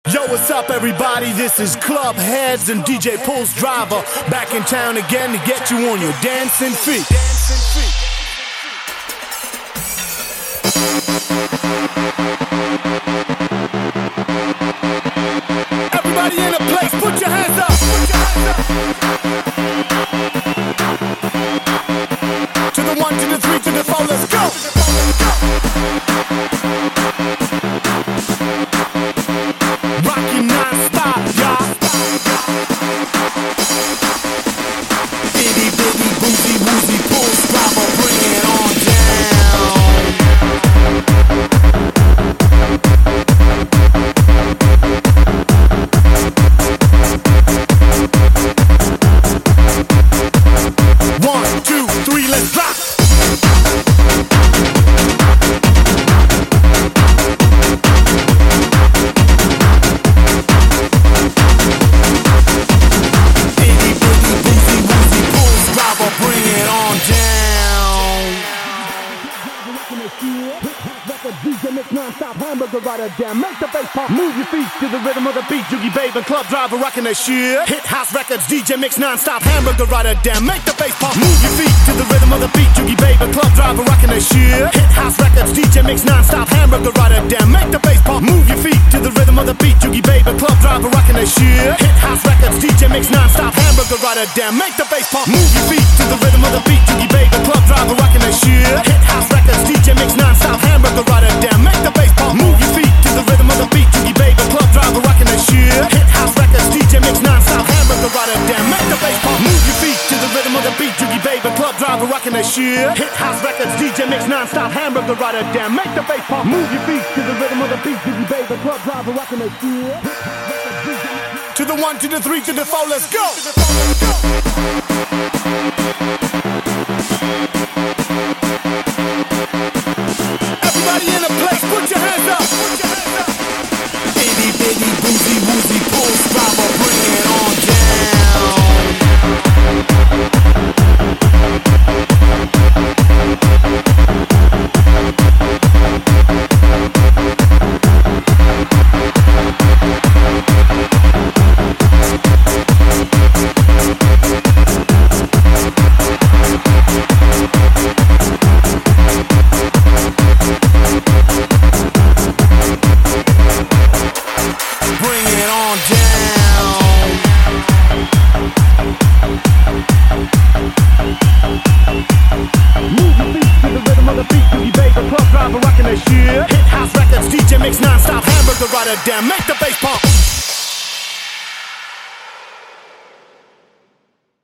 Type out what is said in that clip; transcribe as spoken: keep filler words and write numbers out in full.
Yo, what's up, everybody? This is Club Heads and D J Pulse Driver back in town again to get you on your dancing feet. Everybody in the place, put your hands up. Put your hands up. To the one, to the three, to the four, let's go. Rocky non-stop, y'all. Itty bitty boozy woozy Pulse Driver, bring it on down. One, two, three, let's rock. Non-stop hamburger rider down, make the bass pump. Move your feet to the rhythm of the beat. Joogie Babe and Club Driver rocking that shit. Hit House Records, D J Mix non-stop hamburger rider down, make the bass pump. Move your feet to the rhythm of the beat. Joogie Babe and Club Driver rocking that shit. Hit House Records, D J Mix non-stop hamburger rider down, make the bass pump. Move your feet to the rhythm of the beat. Joogie Babe and Club Driver rocking that shit. Hit House Records, D J Mix non-stop hamburger rider down, make the bass pump. Move your feet to the rhythm of the beat. Joogie Babe and Club Driver rocking that shit. Hit House Records, D J Mix non-stop hamburger rider down, make the bass pump. Move your feet to the rhythm of the beat. Joogie Babe and Club Driver rocking that shit. Hit House Records, D J Mix non-stop hamburger rider down, make the bass pump. Move your feet to the rhythm of the beat. Joogie Babe and Club Driver rocking that shit. Hit House Records, D J Mix non-stop hamburger rider down, make the bass pump. Move your feet to the rhythm of the beat. Joogie Babe and Club Driver rocking that shit. To the one, to the three, to the four, let's go. Everybody in the place, put your hands up. Put your hands up. Itty bitty boozy woozy Pulse Driver, bring it on non-stop hamburger rider down, make the bass pump.